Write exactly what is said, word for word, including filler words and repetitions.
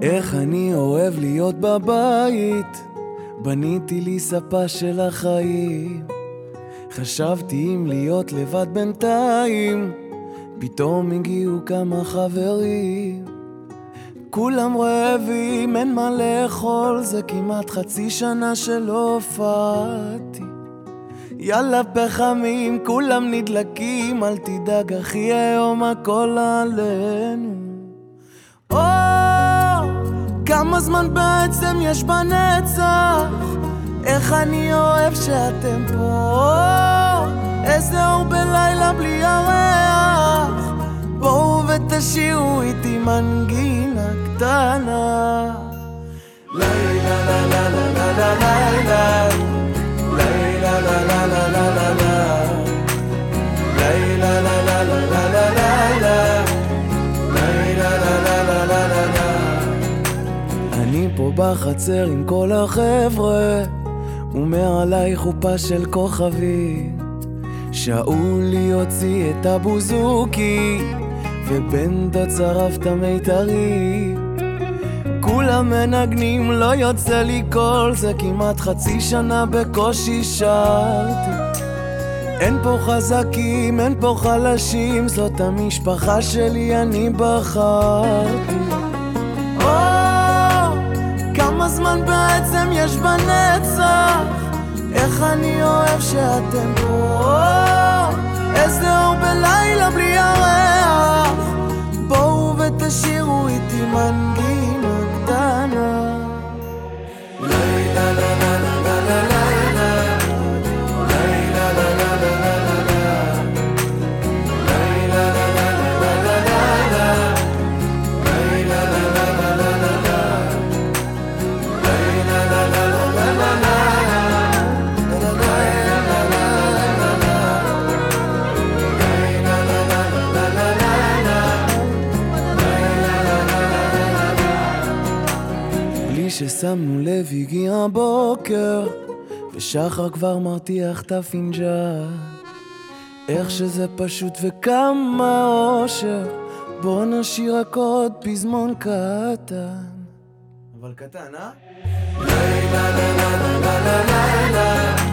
איך אני אוהב להיות בבית, בניתי לי ספה של החיים. חשבתי אם להיות לבד בינתיים, פתאום הגיעו כמה חברים. כולם רעבים, אין מה לאכול, זה כמעט חצי שנה שלא הופעתי. יאללה פחמים, כולם נדלקים, אל תדאג אחי, היום הכל עלינו. או, כמה זמן בעצם יש בנצח, איך אני אוהב שאתם פה. איזה אור בלילה בלי ירח, בואו ותשאירו איתי מנגינה קטנה. לילה לה לה לה לה לה לילה, לילה לה לה לה לה לה לה, לילה לה לה לה לה לה לילה, לילה לה לה לה לה לה לה. אני פה בחצר עם כל החבר'ה, ומעלי חופה של כוכבים. שאולי הוציא את הבוזוקי, ובן דוד שרף את המיתרים. כולם מנגנים, לא יוצא לי קול, זה כמעט חצי שנה בקושי שרתי. אין פה חזקים, אין פה חלשים, זאת המשפחה שלי, אני בחרתי. או, כמה זמן בעצם יש בנצח, איך אני אוהב שאתם פה. איזה אור בלילה בלי ירח, בואו ותשאירו איתי מנגינה קטנה. לילה לה לה לה לה לה לילה, לילה לה לה לה לה לה לה, לילה לה לה לה לה לה לילה, לילה לה לה לה לה לה לה, לילה לה לה לה לה לה לה. ששמנו לב הגיע הבוקר, ושחר כבר מרתיח את הפינג'ה. איך שזה פשוט וכמה אושר, בוא נשאיר רק עוד פזמון קטן. אבל קטן, אה? לילה לה לה לה לה לה לה